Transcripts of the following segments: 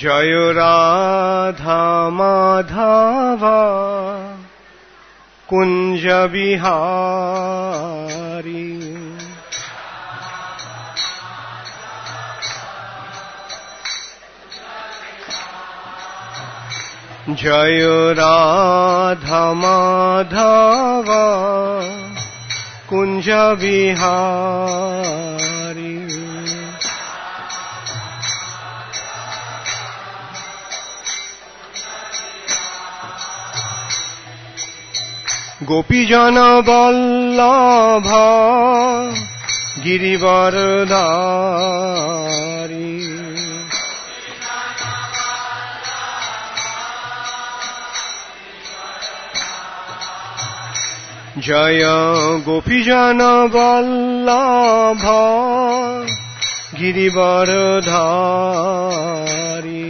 जय राधा माधव कुंज बिहारी। जय राधा माधव कुंज बिहारी। गोपीजन वल्लभ गिरिवरधारी। जय गोपीजन वल्लभ गिरिवरधारी।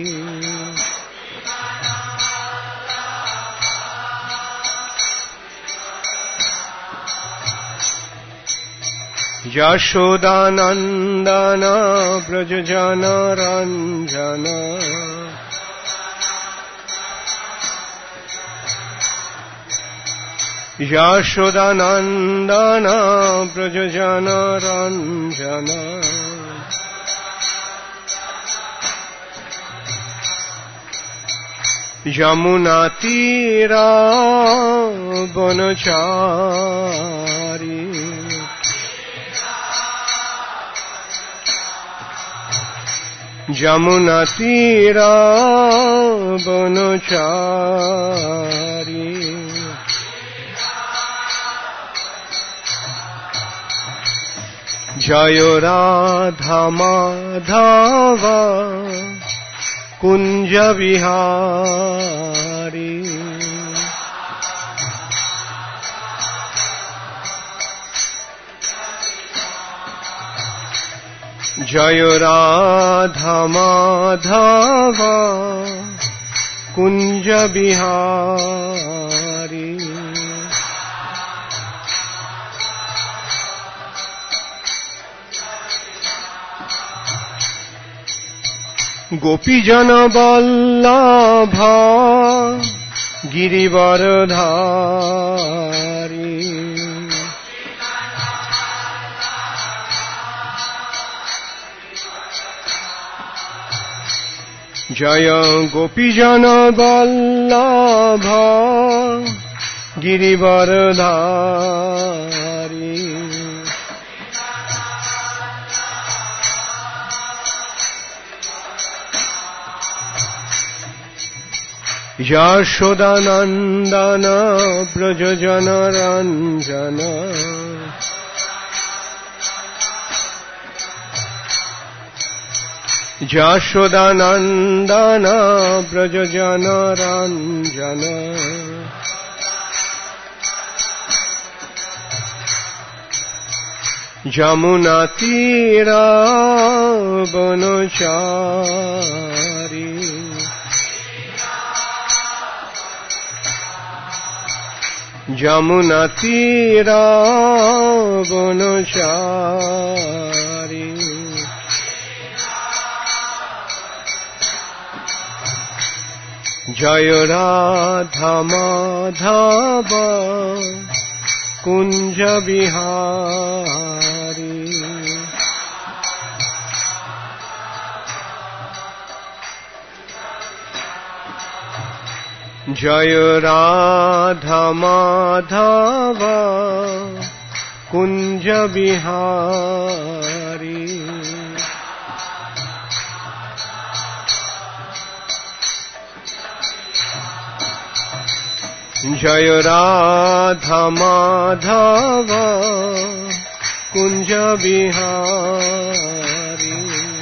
यशोदानंदन ब्रज जन रंजन। यशोदानंदन ब्रज जन रंजन। यमुना तीरा वनचारी। यमुना तीरा वनचारी। जय राधा माधव कुंज बिहारी। जय राधा माधव कुंज बिहारी। गोपीजन वल्लभ गिरिवरधारी। जय गोपीजन वल्लभ गिरिवरधारी। यशोदानंदन ब्रज जन रंजन। यशोदानंदन ब्रज जन रंजन। यमुना तीरा वनचारी। यमुना तीरा वनचारी। जय राधा माधव कुंज बिहारी। जय राधा माधव कुंज बिहारी। जय राधा माधव कुंज बिहारी।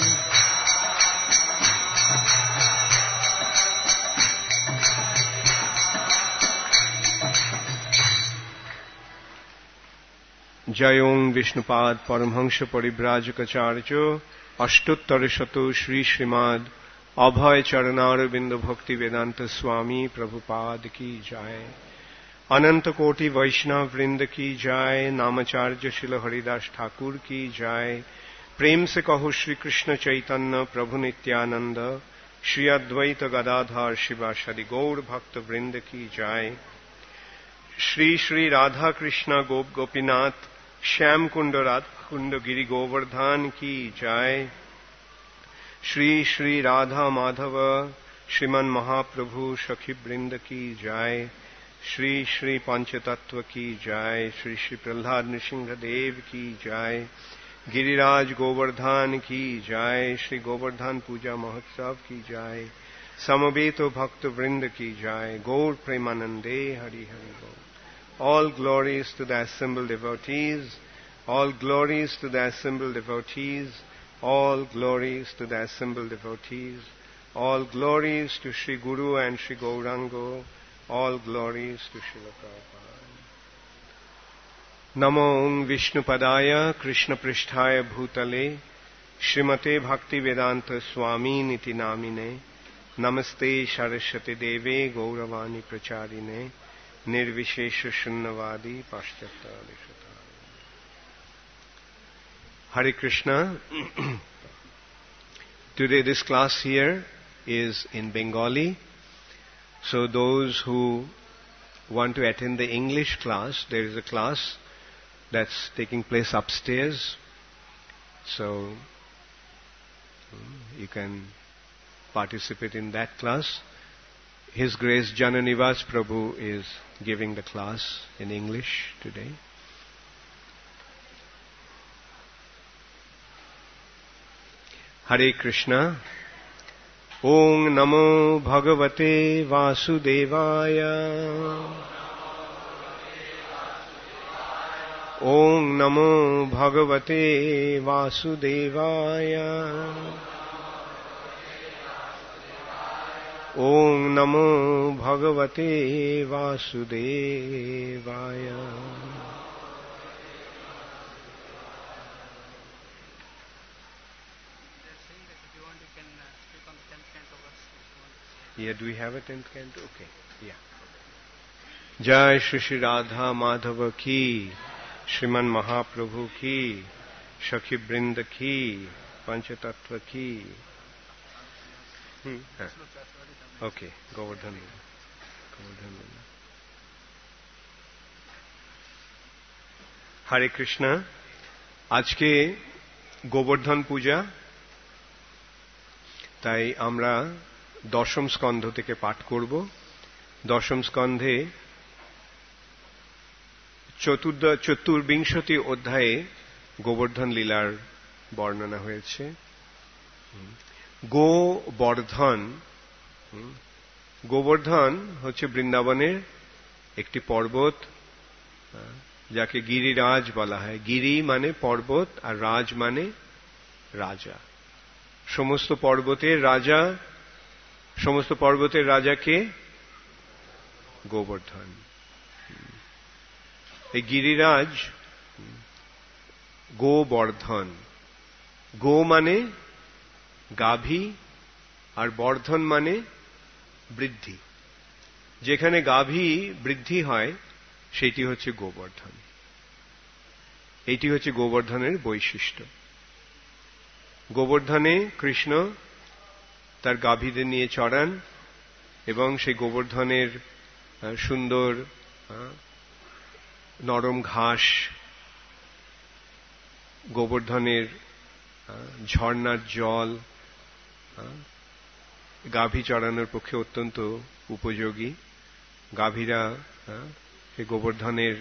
जय ओं विष्णुपाद परमहंस परिव्राजकाचार्य अष्टोत्तर शतो श्री श्रीमद अभय चरणारविंद भक्ति वेदांत स्वामी प्रभुपाद की जय। अनंत कोटि वैष्णव वृंद की जय। नामाचार्य शिल हरिदास ठाकुर की जय। प्रेम से कहो श्री कृष्ण चैतन्य प्रभु नित्यानंद श्री अद्वैत गदाधर शिवासादि गौर भक्त वृंद की जय। श्री श्री राधा कृष्ण गोप गोपीनाथ श्याम कुंड राधा कुंड गिरि गोवर्धन की जय। श्री श्री राधा माधव श्रीमन महाप्रभु सखी वृंद की जय। श्री श्री पंचतत्व की जय। श्री श्री प्रहलाद नृसिंह देव की जय। गिरिराज गोवर्धन की जय। श्री गोवर्धन पूजा महोत्सव की जय। समवेत भक्त वृंद की जय। गौर प्रेमानंदे हरि हरि बोल। All glories to the assembled devotees. All glories to the assembled devotees. All glories to the assembled devotees. All glories to Sri Guru and Sri Gaurango. All glories to Srila Prabhupada. Namo Vishnupadaya Krishna Pristhaya Bhutale Srimate Bhakti Vedanta Swami Niti Namine Namaste Saraswati Deve Gauravani Pracharine Nirvishesha Shunnavadi Paschata Vishata. Hare Krishna. Today this class here is in Bengali. So those who want to attend the English class, there is a class that's taking place upstairs. So you can participate in that class. His Grace Jananivas Prabhu is giving the class in English today. Hare Krishna. Om Namo Bhagavate Vasudevaya. Om Namo Bhagavate Vasudevaya. Om Namo Bhagavate Vasudevaya. Yeah, do we have a 10th canto? Okay, yeah. Jai Shri Shri Radha Madhava ki, Shriman Mahaprabhu ki, Shakhi Brinda ki, Panchatattva ki. Okay, Govardhan. Hare Krishna. আজকে গোবর্ধন পূজা, তাই আমরা দশম স্কন্ধ থেকে পাঠ করব। দশম স্কন্ধে চতুর্বিংশতি অধ্যায়ে গোবর্ধন লীলার বর্ণনা হয়েছে। গোবর্ধন হচ্ছে বৃন্দাবনের একটি পর্বত, যাকে গিরিরাজ বলা হয়। গিরি মানে পর্বত আর রাজ মানে রাজা। সমস্ত পর্বতের রাজাকে গোবর্ধন। এই গিরিরাজ গোবর্ধন। গো মানে গাভী আর বর্ধন মানে বৃদ্ধি। যেখানে গাভী বৃদ্ধি হয় সেটি হচ্ছে গোবর্ধন। এটি হচ্ছে গোবর্ধনের বৈশিষ্ট্য। গোবর্ধনে কৃষ্ণ তার গাভীদের নিয়ে চড়ান এবং সেই গোবর্ধনের সুন্দর নরম ঘাস, গোবর্ধনের ঝর্ণার জল গাভী চড়ানোর পক্ষে অত্যন্ত উপযোগী। গাভীরা সেই গোবর্ধনের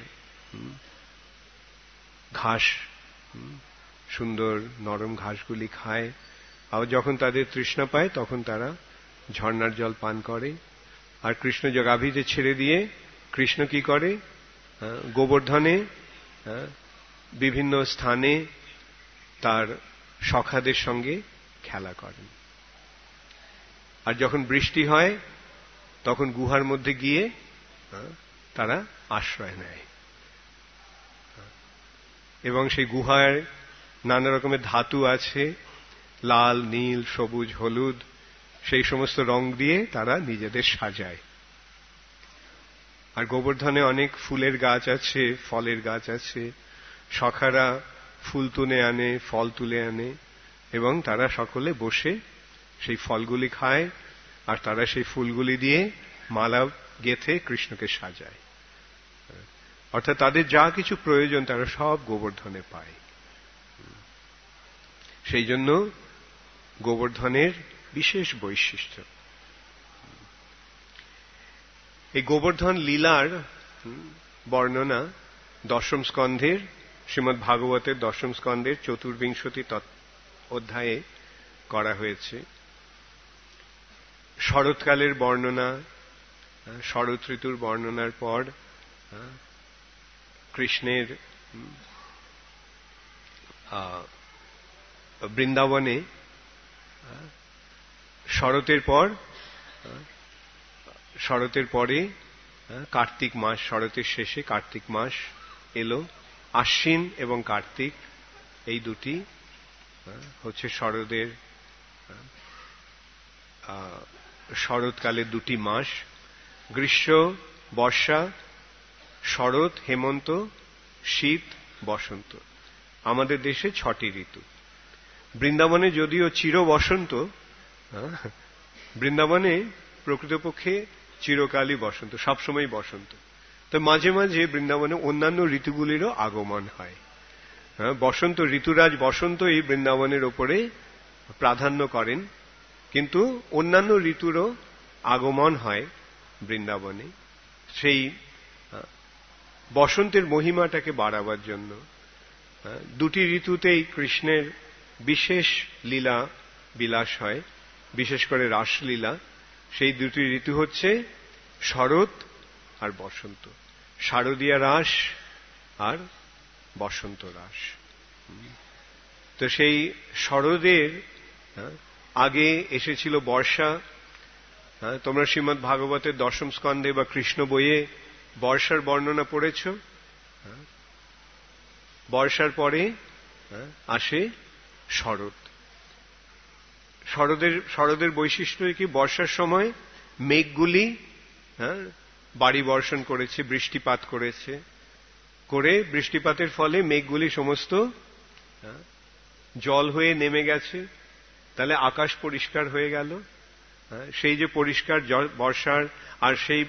ঘাস, সুন্দর নরম ঘাসগুলি খায়। আর যখন তাদের তৃষ্ণা পায় তখন তারা ঝর্ণার জল পান করে। আর কৃষ্ণ গাভীদের ছেড়ে দিয়ে কৃষ্ণ কি করে, গোবর্ধনে বিভিন্ন স্থানে তার সখাদের সঙ্গে খেলা করেন। আর যখন বৃষ্টি হয় তখন গুহার মধ্যে গিয়ে তারা আশ্রয় নেয় এবং সেই গুহায় নানা রকমের ধাতু আছে, লাল, নীল, সবুজ, হলুদ, সেই সমস্ত রং দিয়ে তারা নিজেদের সাজায়। আর গোবর্ধনে অনেক ফুলের গাছ আছে, ফলের গাছ আছে। সখারা ফুল তুলে আনে, ফল তুলে আনে এবং তারা সকলে বসে সেই ফলগুলি খায়, আর তারা সেই ফুলগুলি দিয়ে মালা গেঁথে কৃষ্ণকে সাজায়। অর্থাৎ তাদের যা কিছু প্রয়োজন তারা সব গোবর্ধনে পায়। সেই জন্য গোবর্ধনের বিশেষ বৈশিষ্ট্য। এই গোবর্ধন লীলার বর্ণনা দশম স্কন্ধের, শ্রীমদ্ ভাগবতের দশম স্কন্ধের ৪৪ অধ্যায়ে করা হয়েছে। শরৎকালের বর্ণনা, শরৎ ঋতুর বর্ণনার পর কৃষ্ণের বৃন্দাবনে শরতের পরে কার্তিক মাস, শরতের শেষে কার্তিক মাস এলো। আশ্বিন এবং কার্তিক এই দুটি হচ্ছে শরৎকালের দুটি মাস। গ্রীষ্ম, বর্ষা, শরৎ, হেমন্ত, শীত, বসন্ত। আমাদের দেশে 6টি ঋতু। বৃন্দাবনে যদিও চির বসন্ত, বৃন্দাবনে প্রকৃতপক্ষে চিরকালই বসন্ত, সবসময় বসন্ত। তো মাঝে মাঝে বৃন্দাবনে অন্যান্য ঋতুগুলিরও আগমন হয়। বসন্ত, ঋতুরাজ বসন্ত এই বৃন্দাবনের ওপরে প্রাধান্য করেন, কিন্তু অন্যান্য ঋতুরও আগমন হয় বৃন্দাবনে। সেই বসন্তের মহিমাটাকে বাড়াবার জন্য দুটি ঋতুতেই কৃষ্ণের বিশেষ লীলা বিলাস হয়, বিশেষ করে রাসলীলা। সেই দুটি ঋতু হচ্ছে শরৎ আর বসন্ত, শারদীয়া রাস আর বসন্ত রাস। তো সেই শরদের আগে এসেছিল বর্ষা। তোমরা শ্রীমদ্ ভাগবতের দশম স্কন্ধে বা কৃষ্ণ বইয়ে বর্ষার বর্ণনা পড়েছ। বর্ষার পরে আসে শরৎ। শরদের বৈশিষ্ট্য কি? বর্ষার সময় মেঘগুলি বাড়ি বর্ষণ করেছে, বৃষ্টিপাত করেছে, করে বৃষ্টিপাতের ফলে মেঘগুলি সমস্ত জল হয়ে নেমে গেছে, তাহলে আকাশ পরিষ্কার হয়ে গেল। সেই যে পরিষ্কার বর্ষার, আর সেই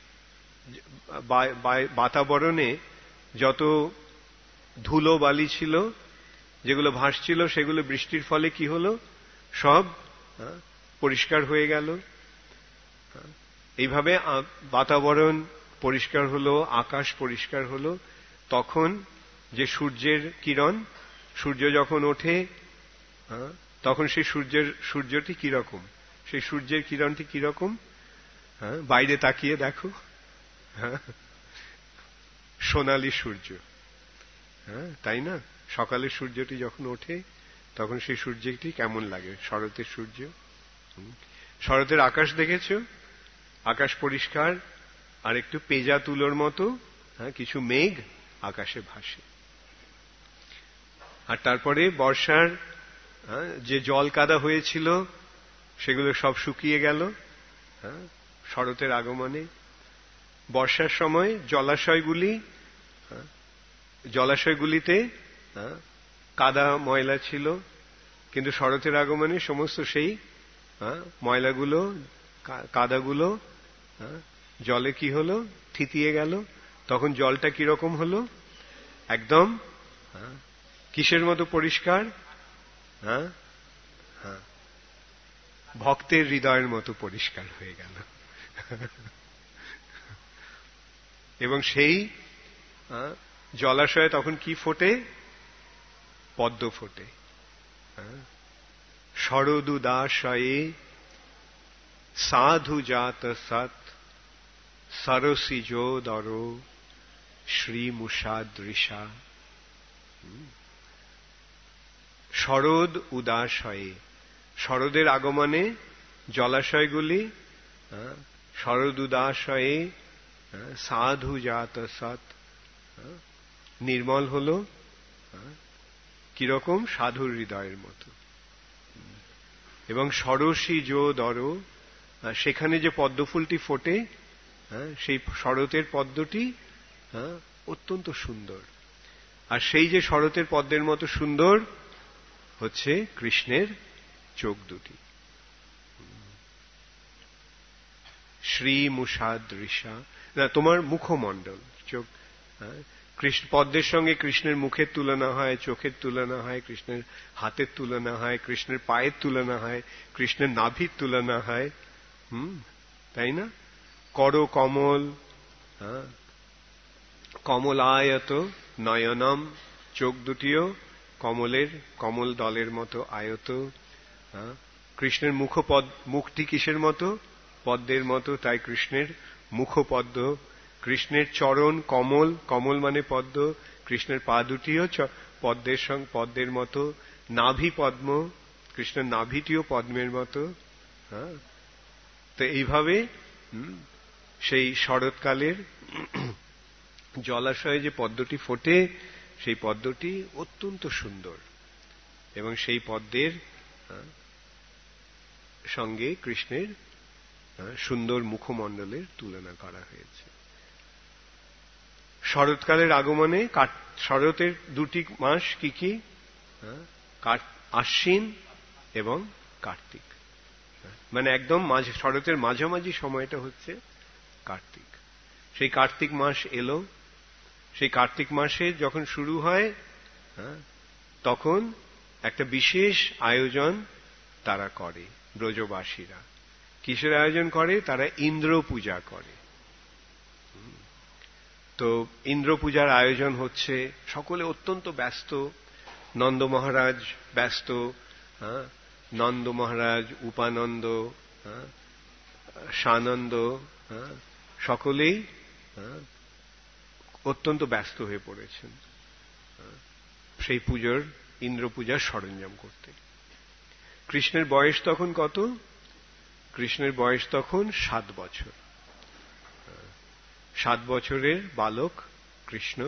বাতাবরণে যত ধুলো বালি ছিল, যেগুলো ভাসছিল, সেগুলো বৃষ্টির ফলে কি হলো? সব পরিষ্কার হয়ে গেল। এইভাবে বাতাবরণ পরিষ্কার হলো, আকাশ পরিষ্কার হলো। তখন যে সূর্যের কিরণ, সূর্য যখন ওঠে, তখন সেই সূর্যটি কিরকম, সেই সূর্যের কিরণটি কিরকম? বাইরে তাকিয়ে দেখো, সোনালী সূর্য, তাই না? সকালের সূর্যটি যখন ওঠে তখন সেই সূর্যটি কেমন লাগে? শরতের সূর্য। শরতের আকাশ দেখেছ? আকাশ পরিষ্কার, আর একটু পেজা তুলোর মতো কিছু মেঘ আকাশে ভাসে। আর তারপরে বর্ষার যে জল কাদা হয়েছিল সেগুলো সব শুকিয়ে গেল শরতের আগমনে। বর্ষার সময় জলাশয়গুলিতে কাদা ময়লা ছিল, কিন্তু শরতের আগমনে সমস্ত সেই ময়লাগুলো, কাদাগুলো জলে কি হলো? থিতিয়ে গেল। তখন জলটা কিরকম হলো? একদম কিসের মতো পরিষ্কার? ভক্তের হৃদয়ের মতো পরিষ্কার হয়ে গেল। এবং সেই জলাশয়ে তখন কি ফোটে? পদ্ম ফোটে। শরদুদাশয়ে সাধু জাত সৎ সরসিজোদর শ্রীমুষাদৃশা। শরদ উদাশয়ে, শরদের আগমনে জলাশয়গুলি শরদ উদাশয়ে সাধু জাত সৎ, নির্মল হল। কিরকম? সাধুর হৃদয়ের মতো। এবং সরসিজোদর, সেখানে যে পদ্মফুলটি ফোটে, সেই শরতের পদ্মটি অত্যন্ত সুন্দর। আর সেই যে শরতের পদ্মের মতো সুন্দর হচ্ছে কৃষ্ণের চোখ দুটি। শ্রী মুষাদৃশা, না তোমার মুখমণ্ডল, চোখ, কৃষ্ণ পদ্মের সঙ্গে কৃষ্ণের মুখের তুলনা হয়, চোখের তুলনা হয়, কৃষ্ণের হাতের তুলনা হয়, কৃষ্ণের পায়ের তুলনা হয়, কৃষ্ণের নাভির তুলনা হয়, তাই না? কর কমল, কমলায়ত নয়নম, চোখ দুটিও কমলের, কমল দলের মতো আয়ত। কৃষ্ণের মুখটি কিসের মতো? পদ্মের মতো, তাই কৃষ্ণের মুখপদ্ম। কৃষ্ণের চরণ কমল, কমল মানে পদ্ম, কৃষ্ণের পা দুটিও পদ্মের মতো। নাভি পদ্ম, কৃষ্ণের নাভিটিও পদ্মের মতো। তো এইভাবে সেই শরৎকালের জলাশয়ে যে পদ্মটি ফোটে, সেই পদ্মটি অত্যন্ত সুন্দর, এবং সেই পদ্মের সঙ্গে কৃষ্ণের সুন্দর মুখমণ্ডলের তুলনা করা হয়েছে। শরৎকালের আগমনে, শরতের দুটি মাস কি কি? আশ্বিন এবং কার্তিক, মানে একদম শরতের মাঝামাঝি সময়টা হচ্ছে কার্তিক। সেই কার্তিক মাস এলো, সেই কার্তিক মাসে যখন শুরু হয়, তখন একটা বিশেষ আয়োজন তারা করে ব্রজবাসীরা। কিসের আয়োজন করে? তারা ইন্দ্র পূজা করে। তো ইন্দ্র পূজার আয়োজন হচ্ছে, সকলে অত্যন্ত ব্যস্ত। নন্দ মহারাজ ব্যস্ত, নন্দ মহারাজ, উপানন্দ, সানন্দ, সকলেই অত্যন্ত ব্যস্ত হয়ে পড়েছেন সেই পুজোর, ইন্দ্র পূজার সরঞ্জাম করতে। কৃষ্ণের বয়স তখন কত? কৃষ্ণের বয়স তখন 7 বছর। 7 বছরের বালক কৃষ্ণ।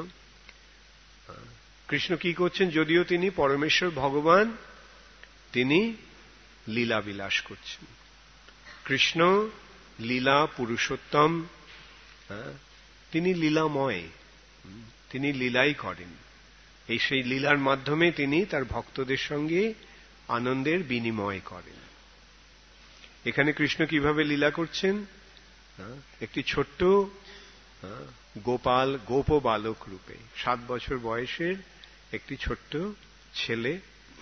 কৃষ্ণ কি করছেন? যদিও তিনি পরমেশ্বর ভগবান, তিনি লীলা বিলাস করছেন। কৃষ্ণ লীলা পুরুষোত্তম, তিনি লীলাময়, তিনি লীলাই করেন। এই সেই লীলার মাধ্যমে তিনি তার ভক্তদের সঙ্গে আনন্দের বিনিময় করেন। এখানে কৃষ্ণ কিভাবে লীলা করছেন? একটি ছোট্ট গোপ বালক রূপে, 7 বছর বয়সের একটি ছোট্ট ছেলে।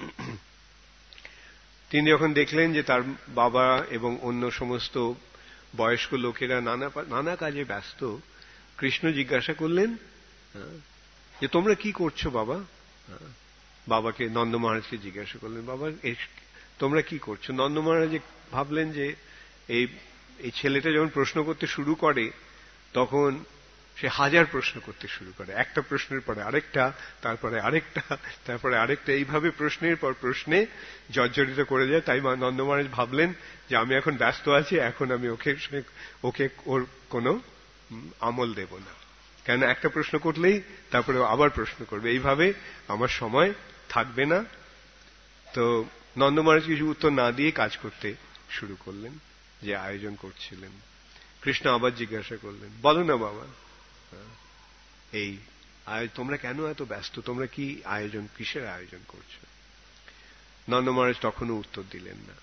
তিনি যখন দেখলেন যে তার বাবা এবং অন্য সমস্ত বয়স্ক লোকেরা নানা কাজে ব্যস্ত, কৃষ্ণ জিজ্ঞাসা করলেন যে তোমরা কি করছো বাবা? বাবাকে, নন্দ মহারাজকে জিজ্ঞাসা করলেন, বাবা তোমরা কি করছো? নন্দ মহারাজ ভাবলেন যে এই ছেলেটা যখন প্রশ্ন করতে শুরু করে, তখন সে 1000 প্রশ্ন করতে শুরু করে, একটা প্রশ্নের পরে আরেকটা, তারপরে আরেকটা, তারপরে আরেকটা, এইভাবে প্রশ্নের পর প্রশ্নে জর্জরিত করে যায়। তাই নন্দ মহারাজ ভাবলেন যে আমি এখন ব্যস্ত আছি, এখন আমি ওকে ওর কোনো আমল দেব না, কেন একটা প্রশ্ন করলেই তারপরে আবার প্রশ্ন করবে, এইভাবে আমার সময় থাকবে না। তো নন্দ মহারাজ কিছু উত্তর না দিয়ে কাজ করতে শুরু করলেন, যে আয়োজন করছিলেন। কৃষ্ণ আবার জিজ্ঞাসা করলেন, বলো না বাবা, এই তোমরা কেন এত ব্যস্ত? তোমরা কি আয়োজন, কিসের আয়োজন করছো? নন্দ মহারাজ তখনও উত্তর দিলেন না,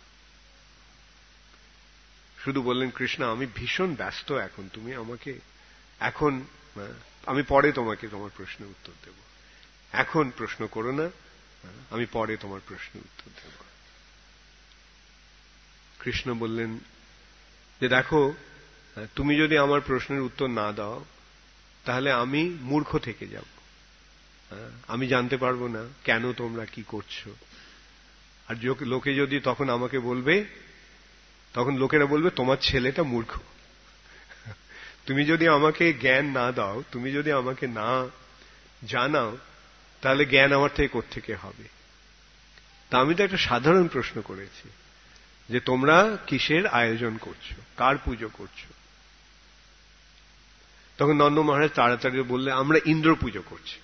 শুধু বললেন, কৃষ্ণ আমি ভীষণ ব্যস্ত এখন, তুমি আমাকে এখন, আমি পরে তোমাকে তোমার প্রশ্নের উত্তর দেব, এখন প্রশ্ন করো না, আমি পরে তোমার প্রশ্নের উত্তর দেব। কৃষ্ণ বললেন যে দেখো, তুমি যদি আমার প্রশ্নের উত্তর না দাও, তাহলে আমি মূর্খ থেকে যাব, আমি জানতে পারবো না কেন তোমরা কি করছো। আর লোকে যদি তখন আমাকে বলবে, তখন লোকেরা বলবে তোমার ছেলেটা মূর্খ। তুমি যদি আমাকে জ্ঞান না দাও, তুমি যদি আমাকে না জানাও, তাহলে জ্ঞান আমার থেকে কোত্থেকে হবে? তা আমি তো একটা সাধারণ প্রশ্ন করেছি যে তোমরা কিসের আয়োজন করছো, কার পুজো করছো? তখন নন্দ মহারাজ তাড়াতাড়ি বললে, আমরা ইন্দ্র পুজো করছি।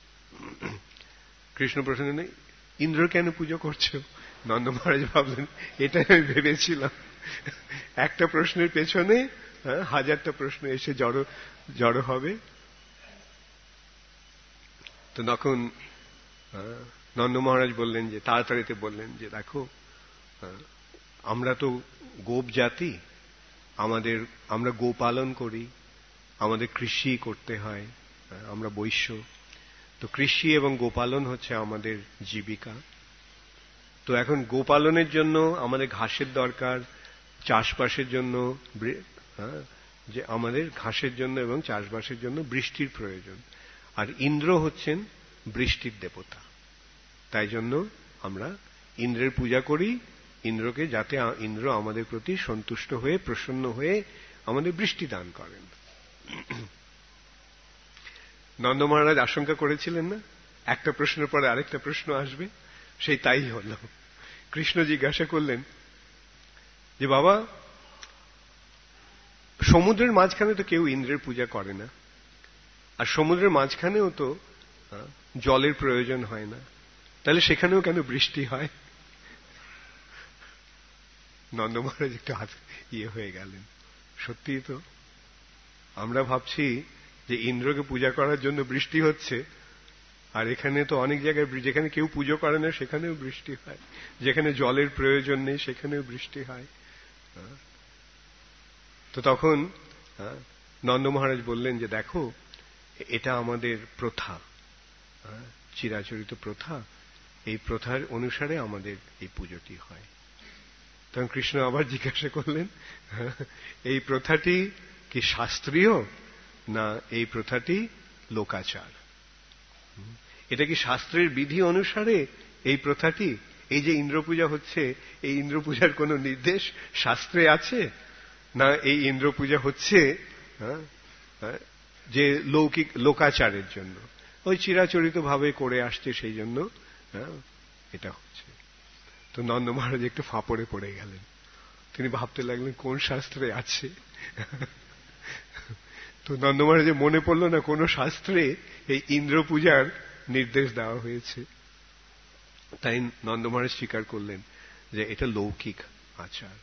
কৃষ্ণ প্রশ্ন নেই, ইন্দ্র কেন পুজো করছো? নন্দ মহারাজ ভাবলেন, এটাই আমি ভেবেছিলাম, একটা প্রশ্নের পেছনে 1000টা প্রশ্ন এসে জড়ো হবে। তো তখন নন্দ মহারাজ বললেন, যে তাড়াতাড়িতে বললেন যে দেখো, আমরা তো গোপ জাতি, আমরা গোপালন করি, আমাদের কৃষি করতে হয়, আমরা বৈশ্য, তো কৃষি এবং গোপালন হচ্ছে আমাদের জীবিকা। তো এখন গোপালনের জন্য আমাদের ঘাসের দরকার, চাষবাসের জন্য যে আমাদের ঘাসের জন্য এবং চাষবাসের জন্য বৃষ্টির প্রয়োজন। আর ইন্দ্র হচ্ছেন বৃষ্টির দেবতা, তাই জন্য আমরা ইন্দ্রের পূজা করি, ইন্দ্রকে, যাতে ইন্দ্র আমাদের প্রতি সন্তুষ্ট হয়ে প্রসন্ন হয়ে আমাদের বৃষ্টি দান করেন। নন্দ মহারাজ আশঙ্কা করেছিলেন না একটা প্রশ্নের পরে আরেকটা প্রশ্ন আসবে, সেই তাই হল। কৃষ্ণ জিজ্ঞাসা করলেন যে বাবা, সমুদ্রের মাঝখানে তো কেউ ইন্দ্রের পূজা করে না, আর সমুদ্রের মাঝখানেও তো জলের প্রয়োজন হয় না, তাহলে সেখানেও কেন বৃষ্টি হয়? নন্দ মহারাজ একটু হয়ে গেলেন। সত্যিই তো, আমরা ভাবছি যে ইন্দ্রকে পূজা করার জন্য বৃষ্টি হচ্ছে, আর এখানে তো অনেক জায়গায় যেখানে কেউ পুজো করে না সেখানেও বৃষ্টি হয়, যেখানে জলের প্রয়োজন নেই সেখানেও বৃষ্টি হয়। তো তখন নন্দ মহারাজ বললেন যে দেখো, এটা আমাদের প্রথা, চিরাচরিত প্রথা, এই প্রথার অনুসারে আমাদের এই পুজোটি হয়। তখন কৃষ্ণ আবার জিজ্ঞাসা করলেন, এই প্রথাটি কি শাস্ত্রীয় না এই প্রথাটি লোকাচার? এটা কি শাস্ত্রের বিধি অনুসারে এই প্রথাটি? এই যে ইন্দ্র পূজা হচ্ছে, এই ইন্দ্র পূজার কোন নির্দেশ শাস্ত্রে আছে, না এই ইন্দ্র পূজা হচ্ছে যে লোকাচারের জন্য, ওই চিরাচরিত ভাবে করে আসছে, সেই জন্য এটা হচ্ছে? তো নন্দ মহারাজ একটু ফাঁপড়ে পড়ে গেলেন। তিনি ভাবতে লাগলেন কোন শাস্ত্রে আছে। তো নন্দ মহারাজের মনে পড়ল না কোন শাস্ত্রে এই ইন্দ্র পূজার নির্দেশ দেওয়া হয়েছে। তাই নন্দ মহারাজ স্বীকার করলেন যে এটা লৌকিক আচার।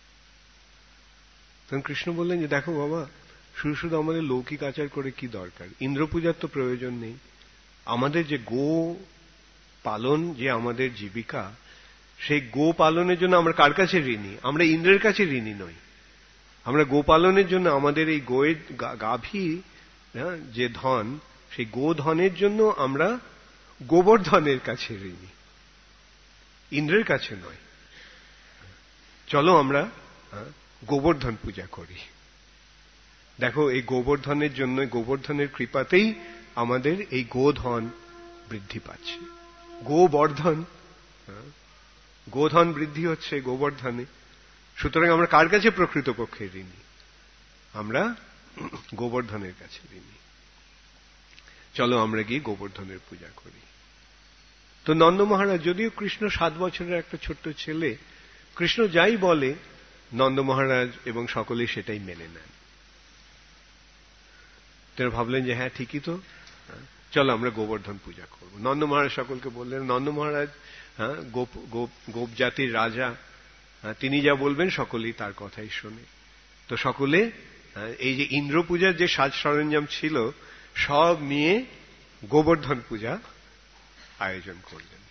তখন কৃষ্ণ বললেন যে দেখো বাবা, শুধু শুধু আমাদের লৌকিক আচার করে কি দরকার? ইন্দ্র পূজার তো প্রয়োজন নেই। আমাদের যে গো পালন, যে আমাদের জীবিকা, সেই গো পালনের জন্য আমরা কার কাছে ঋণী? আমরা ইন্দ্রের কাছে ঋণী নই। আমরা গো পালনের জন্য আমাদের এই গোয়ের গাভী যে ধন, সেই গো ধনের জন্য আমরা গোবর্ধনের কাছে ঋণী, ইন্দ্রের কাছে নয়। চলো আমরা গোবর্ধন পূজা করি। দেখো, এই গোবর্ধনের জন্য, গোবর্ধনের কৃপাতেই আমাদের এই গোধন বৃদ্ধি পাচ্ছে। গোবর্ধন, গোধন বৃদ্ধি হচ্ছে গোবর্ধনে। সুতরাং আমরা কার কাছে প্রকৃতপক্ষে ঋণী? আমরা গোবর্ধনের কাছে ঋণী। চলো আমরা গিয়ে গোবর্ধনের পূজা করি। তো নন্দ মহারাজ, যদিও কৃষ্ণ 7 বছরের একটা ছোট্ট ছেলে, কৃষ্ণ যাই বলে নন্দ মহারাজ এবং সকলেই সেটাই মেনে নেন। তারা ভাবলেন যে হ্যাঁ ঠিকই তো, চলো আমরা গোবর্ধন পূজা করব। নন্দ মহারাজ সকলকে বললেন, নন্দ মহারাজ গোপ জাতির রাজা, তিনি যা বলবেন সকলেই তার কথাই শোনে। তো সকলে এই যে ইন্দ্র পূজার যে সাজ সরঞ্জাম ছিল সব নিয়ে গোবর্ধন পূজা আয়োজন করলেন।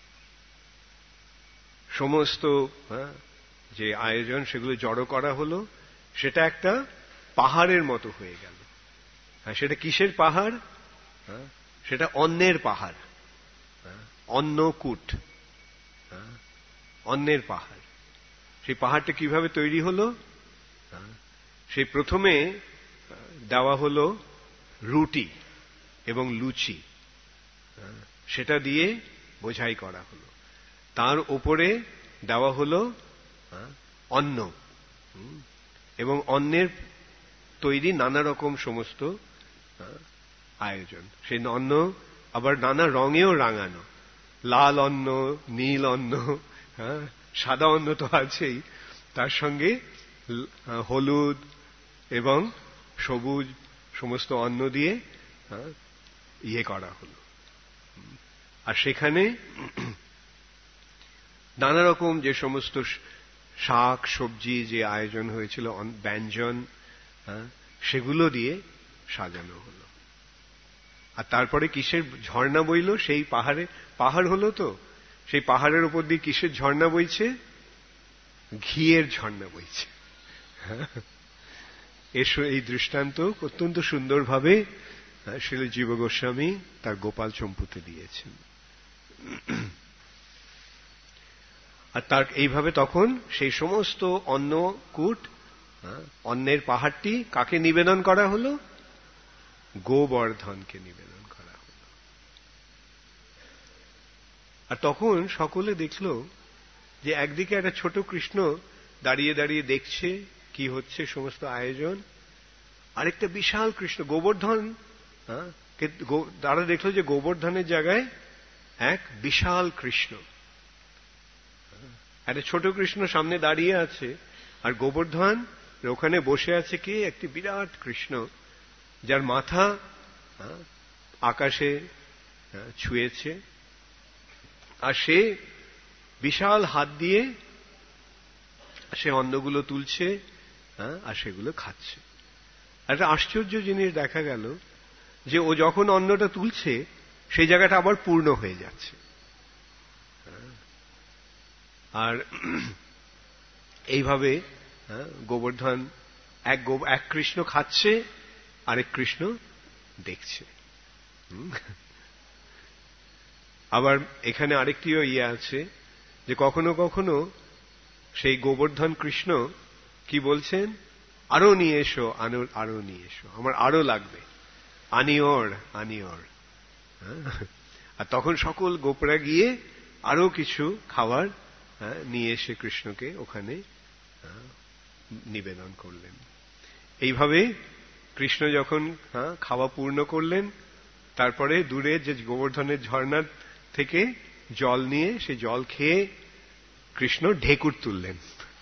সমস্ত যে আয়োজন সেগুলো জড়ো করা হলো, সেটা একটা পাহাড়ের মতো হয়ে গেল। সেটা কিসের পাহাড়? সেটা অন্নের পাহাড়, অন্নকূট, অন্নের পাহাড়। সেই পাহাড়টা কিভাবে তৈরি হলো? সেই প্রথমে দেওয়া হলো রুটি এবং লুচি, সেটা দিয়ে বোঝাই করা হলো। তার উপরে দেওয়া হলো অন্ন এবং অন্নের তৈরি নানা রকম সমস্ত আয়োজন। সেই অন্ন আবার নানা রঙেও রাঙানো, লাল অন্ন, নীল অন্ন, সাদা অন্ন তো আছেই, তার সঙ্গে হলুদ এবং সবুজ সমস্ত অন্ন দিয়ে করা হলো। আর সেখানে নানা রকম যে সমস্ত শাক সবজি যে আয়োজন হয়েছিল, ব্যঞ্জন, সেগুলো দিয়ে সাজানো হলো। আর তারপরে কিসের ঝর্ণা বইল? সেই পাহাড় হলো তো, সেই পাহাড়ের উপর দিয়ে কিসের ঝর্ণা বইছে? ঘিয়ের ঝর্ণা বইছে। এই দৃষ্টান্ত অত্যন্ত সুন্দরভাবে শ্রীল জীব গোস্বামী তার গোপাল চম্পুতে দিয়েছেন। আর তার এইভাবে তখন সেই সমস্ত অন্নকূট, অন্নের পাহাড়টি কাকে নিবেদন করা হলো? গোবর্ধনকে নিবেদন করা হলো। আর তখন সকলে দেখল যে একদিকে একটা ছোট কৃষ্ণ দাঁড়িয়ে দাঁড়িয়ে দেখছে কি হচ্ছে সমস্ত আয়োজন, আরেকটা বিশাল কৃষ্ণ গোবর্ধন, তারা দেখলো যে গোবর্ধনের জায়গায় এক বিশাল কৃষ্ণ, একটা ছোট কৃষ্ণ সামনে দাঁড়িয়ে আছে, আর গোবর্ধন ওখানে বসে আছে কি একটি বিরাট কৃষ্ণ, যার মাথা আকাশে ছুঁয়েছে, আর সে বিশাল হাত দিয়ে সে অন্নগুলো তুলছে আর সেগুলো খাচ্ছে। একটা আশ্চর্য জিনিস দেখা গেল যে ও যখন অন্নটা তুলছে সেই জায়গাটা আবার পূর্ণ হয়ে যাচ্ছে, আর এইভাবে গোবর্ধন এক কৃষ্ণ খাচ্ছে, আরেক কৃষ্ণ দেখছে। আবার এখানে আরেকটিও আছে যে কখনো কখনো সেই গোবর্ধন কৃষ্ণ কি বলছেন, আরো নিয়ে এসো, আরো নিয়ে এসো, আমার আরো লাগবে, আনিওর আনিওর। আর তখন সকল গোপরা গিয়ে আরো কিছু খাবার নিয়ে এসে কৃষ্ণকে ওখানে নিবেদন করলেন। এইভাবে কৃষ্ণ যখন খাওয়া পূর্ণ করলেন, তারপরে দূরে যে গোবর্ধনের ঝর্ণার থেকে জল নিয়ে সেই জল খেয়ে কৃষ্ণ ঢেকুর তুললেন।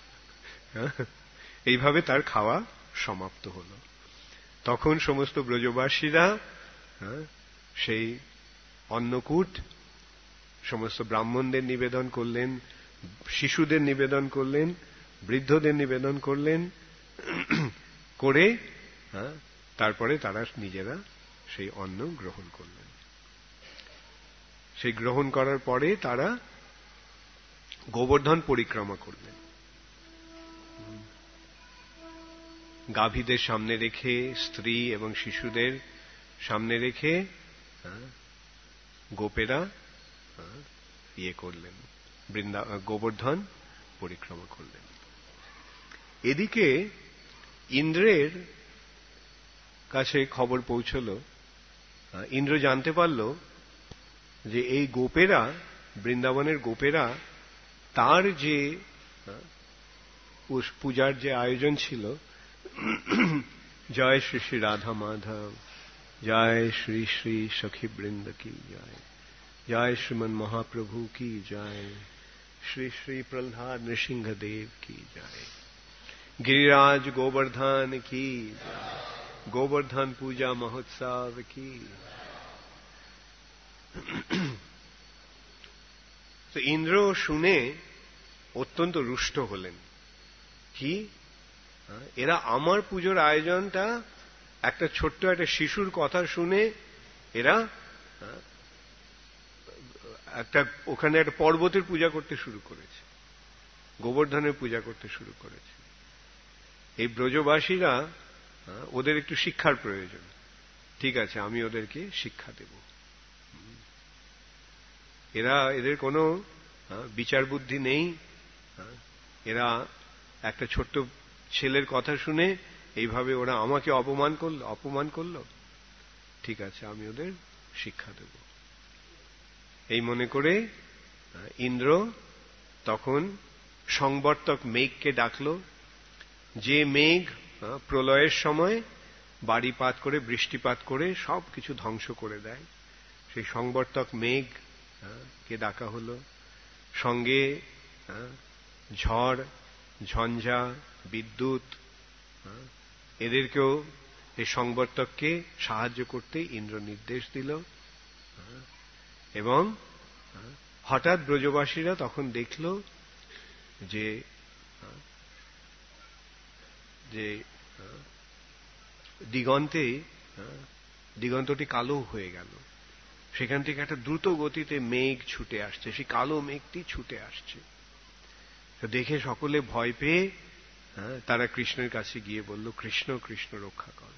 এইভাবে তার খাওয়া সমাপ্ত হল। তখন সমস্ত ব্রজবাসীরা সেই অন্নকূট সমস্ত ব্রাহ্মণদের নিবেদন করলেন, শিশুদের নিবেদন করলেন, বৃদ্ধদের নিবেদন করলেন, করে তারপরে তারা নিজেরা সেই অন্ন গ্রহণ করলেন। সেই গ্রহণ করার পরে তারা গোবর্ধন পরিক্রমা করলেন, গাভীদের সামনে রেখে, স্ত্রী এবং শিশুদের সামনে রেখে গোপেরা করলেন, গোবর্ধন পরিক্রমা করলেন। এদিকে ইন্দ্রের কাছে খবর পৌঁছল, ইন্দ্র জানতে পারল যে এই গোপেরা, বৃন্দাবনের গোপেরা, তার যে পূজার যে আয়োজন ছিল, জয় শ্রী শ্রী রাধা মাধব, জয় শ্রী শ্রী সখী বৃন্দ কি জয়, জয় শ্রীমন মহাপ্রভু কি জয়, শ্রী শ্রী প্রহ্লাদ নৃসিংহদেব কি জয়, गिरिराज गोवर्धन की, गोवर्धन पूजा महोत्सव की। তো ইন্দ্র শুনে অত্যন্ত রুষ্ট হলেন, কি এরা আমার পুজোর আয়োজনটা একটা ছোট্ট একটা শিশুর কথা শুনে এরা একটা ওখানে একটা পর্বতের পূজা করতে শুরু করেছে, গোবর্ধনের পূজা করতে শুরু করেছে। এই ব্রজবাসীরা, ওদের একটু শিক্ষার প্রয়োজন, ঠিক আছে আমি ওদেরকে শিক্ষা দেব। এদের কোনো বিচার বুদ্ধি নেই, এরা একটা ছোট্ট ছেলের কথা শুনে এইভাবে ওরা আমাকে অপমান করলো, ঠিক আছে আমি ওদের শিক্ষা দেব। এই মনে করে ইন্দ্র তখন সংবর্তক মেঘকে ডাকলো, যে মেঘ প্রলয়ের সময় বাড়িপাত করে, বৃষ্টিপাত করে সব কিছু ধ্বংস করে দেয়, সেই সংবর্তক মেঘ কে ডাকা হলো। সঙ্গে ঝড়, ঝঞ্ঝা, বিদ্যুৎ, এদেরকেও এই সংবর্তককে সাহায্য করতে ইন্দ্র নির্দেশ দিল। এবং হঠাৎ ব্রজবাসীরা তখন দেখল যে দিগন্তটি কালো হয়ে গেল, সেখান থেকে একটা দ্রুত গতিতে মেঘ ছুটে আসছে, সেই কালো মেঘটি ছুটে আসছে। তো দেখে সকলে ভয় পেয়ে তারা কৃষ্ণের কাছে গিয়ে বলল, কৃষ্ণ কৃষ্ণ রক্ষা কর।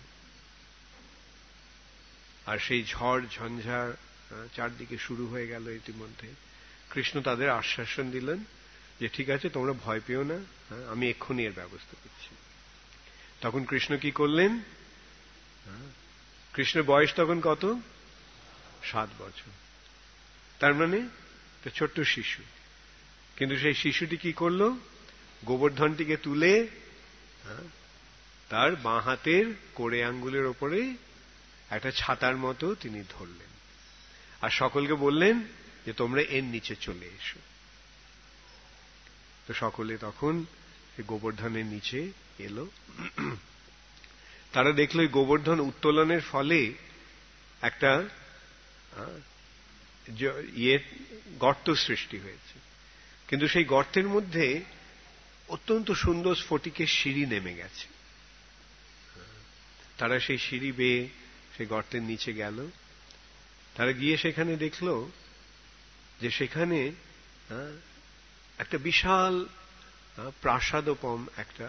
আর সেই ঝড় ঝঞ্ঝার চারদিকে শুরু হয়ে গেল। ইতিমধ্যে কৃষ্ণ তাদের আশ্বাসন দিলেন যে ঠিক আছে, তোমরা ভয় পেও না, আমি এক্ষুনি এর ব্যবস্থা করছি। তখন কৃষ্ণ কি করলেন? কৃষ্ণের বয়স তখন কত? 7 বছর। তার মানে একটা ছোট্ট শিশু। কিন্তু সেই শিশুটি কি করলো? গোবর্ধনটিকে তুলে তার বাঁ হাতের কোড়ে আঙ্গুলের ওপরে একটা ছাতার মতো তিনি ধরলেন, আর সকলকে বললেন যে তোমরা এর নিচে চলে এসো। তো সকলে তখন গোবর্ধনের নিচে এলো। তারা দেখলো এই গোবর্ধন উত্তোলনের ফলে একটা গর্ত সৃষ্টি হয়েছে, কিন্তু সেই গর্তের মধ্যে অত্যন্ত সুন্দর স্ফটিকের সিঁড়ি নেমে গেছে। তারা সেই সিঁড়ি বেয়ে সেই গর্তের নিচে গেল। তারা গিয়ে সেখানে দেখলো যে সেখানে একটা বিশাল প্রাসাদোপম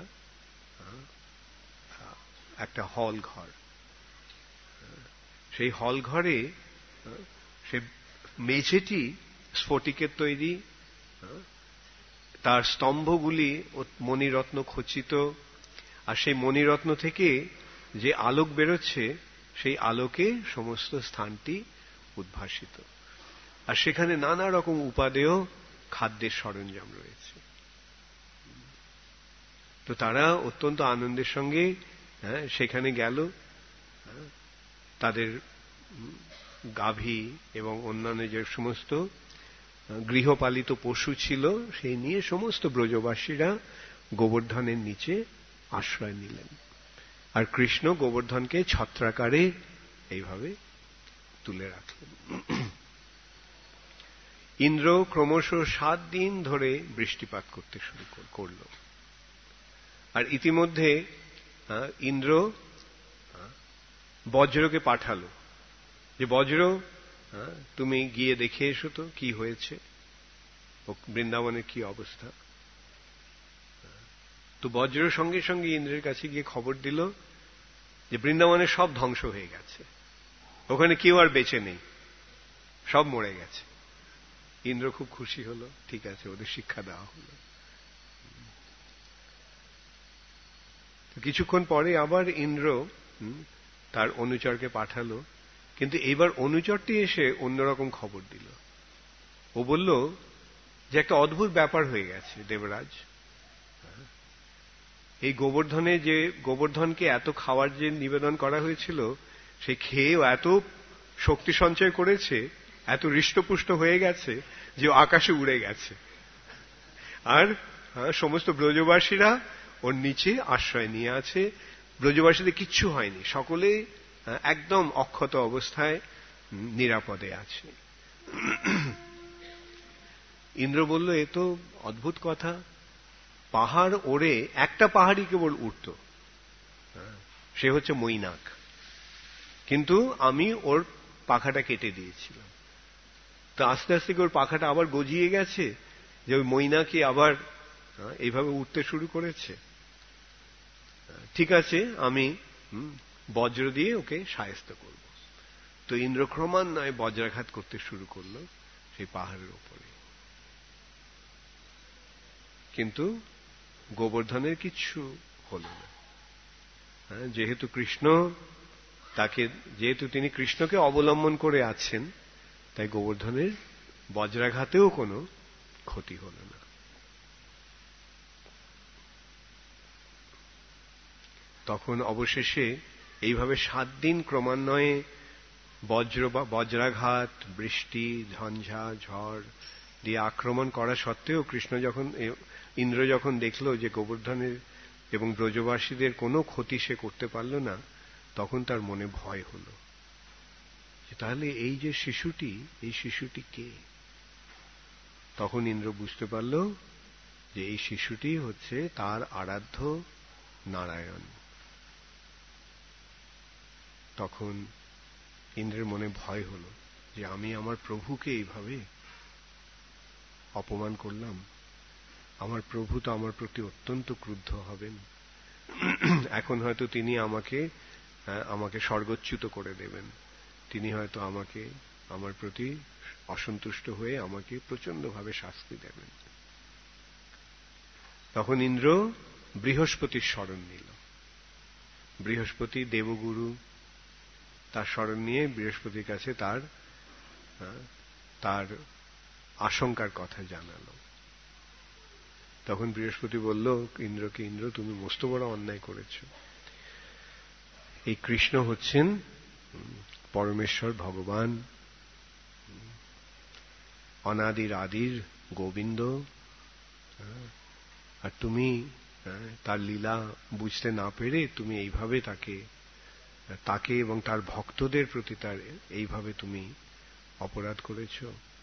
একটা হল ঘর। সেই হল ঘরে সে মেঝেটি স্ফটিকের তৈরি, তার স্তম্ভগুলি মণিরত্ন খচিত, আর সেই মণিরত্ন থেকে যে আলোক বেরোচ্ছে সেই আলোকে সমস্ত স্থানটি উদ্ভাসিত। আর সেখানে নানা রকম উপাদেয় খাদ্যের সরঞ্জাম রয়েছে। তো তারা অত্যন্ত আনন্দের সঙ্গে সেখানে গেল। তাদের গাভী এবং অন্যান্য যে সমস্ত গৃহপালিত পশু ছিল সেই নিয়ে সমস্ত ব্রজবাসীরা গোবর্ধনের নিচে আশ্রয় নিলেন। আর কৃষ্ণ গোবর্ধনকে ছত্রাকারে এইভাবে তুলে রাখলেন। ইন্দ্র ক্রমশ 7 দিন ধরে বৃষ্টিপাত করতে শুরু করল। আর ইতিমধ্যে ইন্দ্র বজ্রকে পাঠালো যে বজ্র, তুমি গিয়ে দেখে এসো তো কি হয়েছে, বৃন্দাবনের কি অবস্থা। তো বজ্র সঙ্গে সঙ্গে ইন্দ্রের কাছে গিয়ে খবর দিল যে বৃন্দাবনের সব ধ্বংস হয়ে গেছে, ওখানে কেউ আর বেঁচে নেই, সব মরে গেছে। ইন্দ্র খুব খুশি হলো, ঠিক আছে, ওদের শিক্ষা দেওয়া হলো। কিছুক্ষণ পরে আবার ইন্দ্র তার অনুচরকে পাঠালো, কিন্তু এবার অনুচরটি এসে অন্যরকম খবর দিল। ও বলল যে একটা অদ্ভুত ব্যাপার হয়ে গেছে দেবরাজ। এই গোবর্ধনকে এত খাওয়ার যে নিবেদন করা হয়েছিল, সে খেয়েও এত শক্তি সঞ্চয় করেছে, এত হৃষ্টপুষ্ট হয়ে গেছে যে আকাশে উড়ে গেছে। আর সমস্ত ব্রজবাসীরা ওর নিচে আশ্রয় নিয়ে আছে। ব্রজবাসীদের কিচ্ছু হয়নি, সকলে একদম অক্ষত অবস্থায় নিরাপদে আছে। ইন্দ্র বলল, এ তো অদ্ভুত কথা, পাহাড় ওড়ে একটা পাহাড়ই কেবল উঠত, সে হচ্ছে মৈনাক, কিন্তু আমি ওর পাখাটা কেটে দিয়েছিলাম। তো আস্তে আস্তে ওর পাখাটা আবার গজিয়ে গেছে যে ওই মৈনাকই আবার এইভাবে উঠতে শুরু করেছে। ঠিক আছে, আমি বজ্র দিয়ে ওকে শায়েস্তা করব। তো ইন্দ্র ক্রমান্বয়ে বজ্রাঘাত করতে শুরু করলো সেই পাহাড়ের উপরে। কিন্তু গোবর্ধনের কিচ্ছু হলো না। যেহেতু তিনি কৃষ্ণকে অবলম্বন করে আছেন, তাই গোবর্ধনের বজ্রাঘাতেও কোনো ক্ষতি হল না। তখন অবশেষে এইভাবে 7 দিন ক্রমান্বয়ে বজ্রাঘাত, বৃষ্টি, ঝঞ্ঝা, ঝড় দিয়ে আক্রমণ করা সত্ত্বেও ইন্দ্র যখন দেখল যে গোবর্ধনের এবং ব্রজবাসীদের কোনো ক্ষতি সে করতে পারল না, তখন তার মনে ভয় হল যে তাহলে এই যে শিশুটি, এই শিশুটি কে? তখন ইন্দ্র বুঝতে পারল যে এই শিশুটি হচ্ছে তার আরাধ্য নারায়ণ। তখন ইন্দ্রের মনে ভয় হল যে আমি আমার প্রভুকে এইভাবে অপমান করলাম। আমার প্রভু তো আমার প্রতি অত্যন্ত ক্রুদ্ধ হবেন, এখন হয়তো তিনি আমাকে স্বর্গচ্যুত করে দেবেন, তিনি হয়তো আমার প্রতি অসন্তুষ্ট হয়ে আমাকে প্রচন্ডভাবে শাস্তি দেবেন। তখন ইন্দ্র বৃহস্পতির শরণ নিল। বৃহস্পতি দেবগুরু, তার শরণ নিয়ে বৃহস্পতির কাছে তার আশঙ্কার কথা জানালো। তখন বৃহস্পতি বলল ইন্দ্রকে, ইন্দ্র তুমি মস্ত বড় অন্যায় করেছ। এই কৃষ্ণ হচ্ছেন পরমেশ্বর ভগবান, অনাদির আদির গোবিন্দ, আর তুমি তার লীলা বুঝতে না পেরে তুমি এইভাবে তাকে এবং তার ভক্তদের প্রতি এইভাবে তুমি অপরাধ করেছ।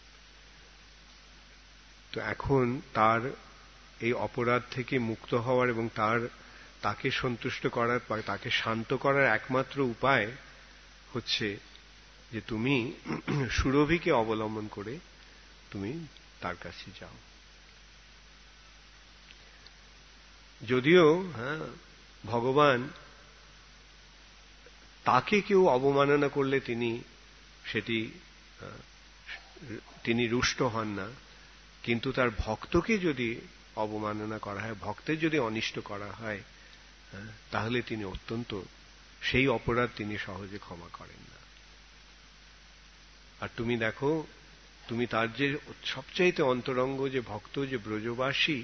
তো এখন তার এই অপরাধ থেকে মুক্ত হওয়ার এবং তাকে সন্তুষ্ট করার, তাকে শান্ত করার একমাত্র উপায় হচ্ছে যে তুমি সুরভিকে অবলম্বন করে তুমি তার কাছে যাও। যদিও ভগবান তাকে কেউ অবমাননা করলে তিনি রুষ্ট হন না, কিন্তু তার ভক্তকে যদি অবমাননা করা হয়, ভক্তের যদি অনিষ্ট করা হয়, তাহলে তিনি সেই অপরাধ তিনি সহজে ক্ষমা করেন না। আর তুমি দেখো, তুমি তার যে সবচাইতে অন্তরঙ্গ যে ভক্ত, যে ব্রজবাসী,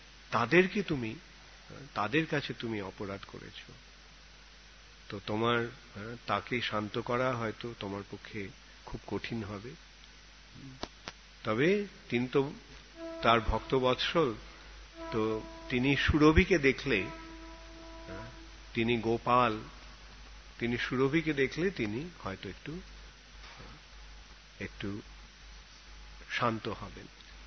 তাদের কাছে তুমি অপরাধ করেছ। তো তাকে শান্ত করা হয়তো তোমার পক্ষে খুব কঠিন হবে। তবে তিনি তো তার ভক্তবৎসল, তো তিনি সুরভিকে দেখলে, তিনি গোপাল, তিনি সুরভিকে দেখলে তিনি হয়তো একটু শান্ত হবেন।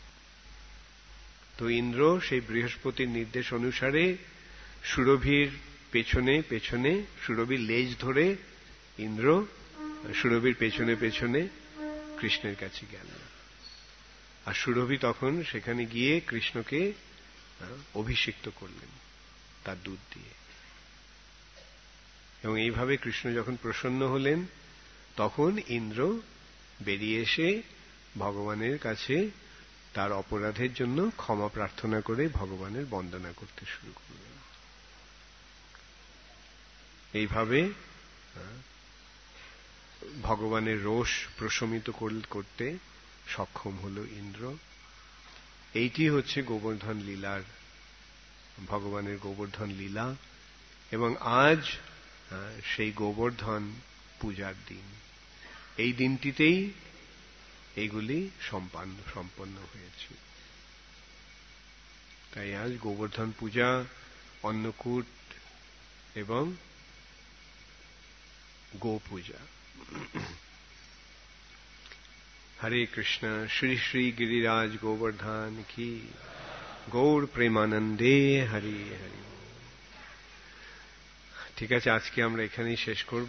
তো ইন্দ্র সেই বৃহস্পতির নির্দেশ অনুসারে সুরভির পেছনে সুরভির লেজ ধরে ইন্দ্র সুরভির পেছনে কৃষ্ণের কাছে গেল। আর সুরভি তখন সেখানে গিয়ে কৃষ্ণকে অভিষিক্ত করলেন তার দুধ দিয়ে। এবং এইভাবে কৃষ্ণ যখন প্রসন্ন হলেন, তখন ইন্দ্র বেরিয়ে এসে ভগবানের কাছে তার অপরাধের জন্য ক্ষমা প্রার্থনা করে ভগবানের বন্দনা করতে শুরু করলেন। এইভাবে ভগবানের রোষ প্রশমিত করতে সক্ষম হল ইন্দ্র। এইটি হচ্ছে গোবর্ধন লীলার, ভগবানের গোবর্ধন লীলা। এবং আজ সেই গোবর্ধন পূজার দিন, এই দিনটিতেই এইগুলি সম্পন্ন হয়েছে। তাই আজ গোবর্ধন পূজা, অন্নকূট এবং গো পূজা। হরে কৃষ্ণ, শ্রী শ্রী গিরিরাজ গোবর্ধন কি, গৌর প্রেমানন্দে হরি হরি। ঠিক আছে, আজকে আমরা এখানেই শেষ করব।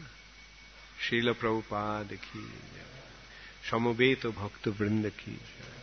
শ্রীল প্রভুপাদ কি, সমবেত ভক্তবৃন্দ কি।